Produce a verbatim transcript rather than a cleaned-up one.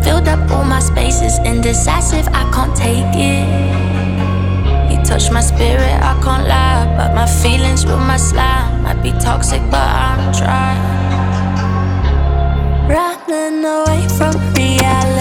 filled up all my spaces. Indecisive, I can't take it. You touch my spirit, I can't lie. But my feelings with my slime might be toxic, but I'm trying. Running away from reality.